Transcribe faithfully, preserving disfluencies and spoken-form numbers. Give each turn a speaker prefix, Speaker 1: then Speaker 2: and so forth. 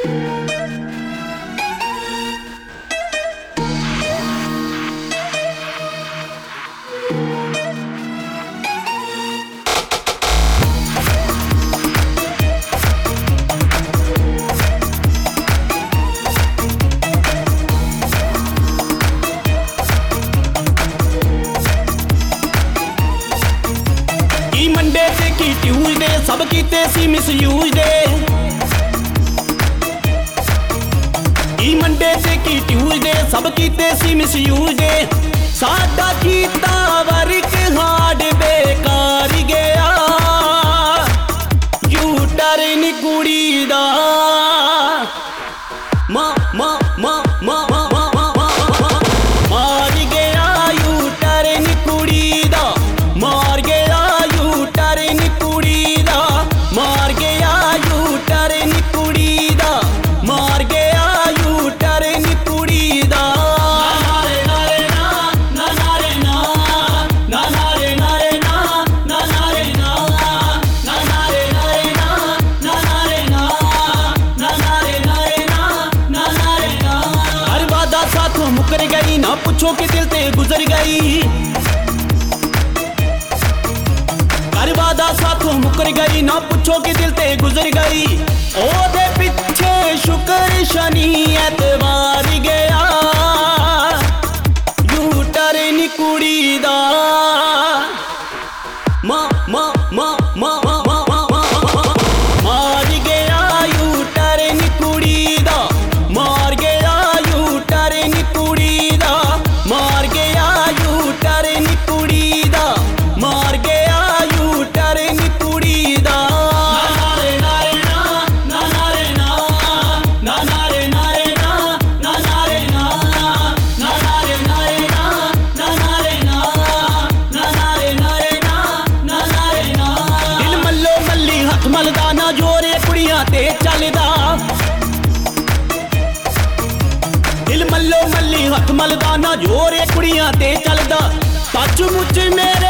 Speaker 1: Tuesday सब कीते सी misuse दे ई Monday ते की ट्यूजडे सब कीते सी मिसयूज दे साडा कीता वर्क हार्ड बेकार गया यू टर्न कुड़ी दा मा मा मा मा मार गया यू टर्न कुड़ी दा मार गया यू टर्न कुड़ी दा मार गया यू टर्न कुड़ी दा मार गया यू टर्न कुड़ी दा नारे नारे ना ना नारे ना ना नारे नारे ना ना नारे ना ना नारे नारे ना ना नारे ना ना नारे नारे ना ना नारे ना हर वादा साथों मुकर गई ना पूछो कि दिल ते गुजर गई हर वादा साथों मुकर गई ना पूछो कि दिल ते गुजर गई ओदे पिछे शुक्र शनि एतवार गया यू टर्न कुड़ी दा मा मा मा मा मार गया यू टर्न कुड़ी दा मार गया यू टर्न कुड़ी दा मार गया यू टर्न कुड़ी दा मार गया यू टर्न कुड़ी दा नारे नारे ना ना नारे ना ना नारे नारे ना ना नारे ना ना नारे नारे ना ना नारे ना ना नारे नारे ना ना नारे ना दिल मल्लो मल्ली हथ मलदा ना जोरे कुड़ियां ते चलदा दिल मल्लो मल्ली हथ मलदा ना जोरे कुड़ियां ते चलदा सच मुच मेरे